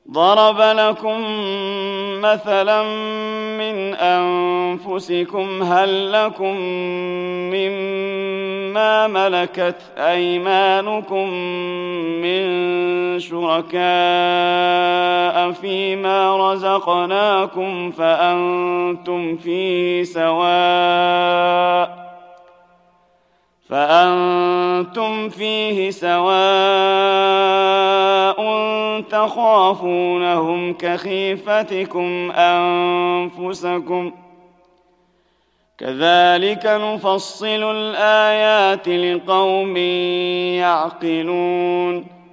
ضرب لكم مثلا من أنفسكم هل لكم مما ملكت أيمانكم من شركاء فيما رزقناكم فأنتم فيه سواء تخافونهم كخيفتكم أنفسكم كذلك نفصل الآيات لقوم يعقلون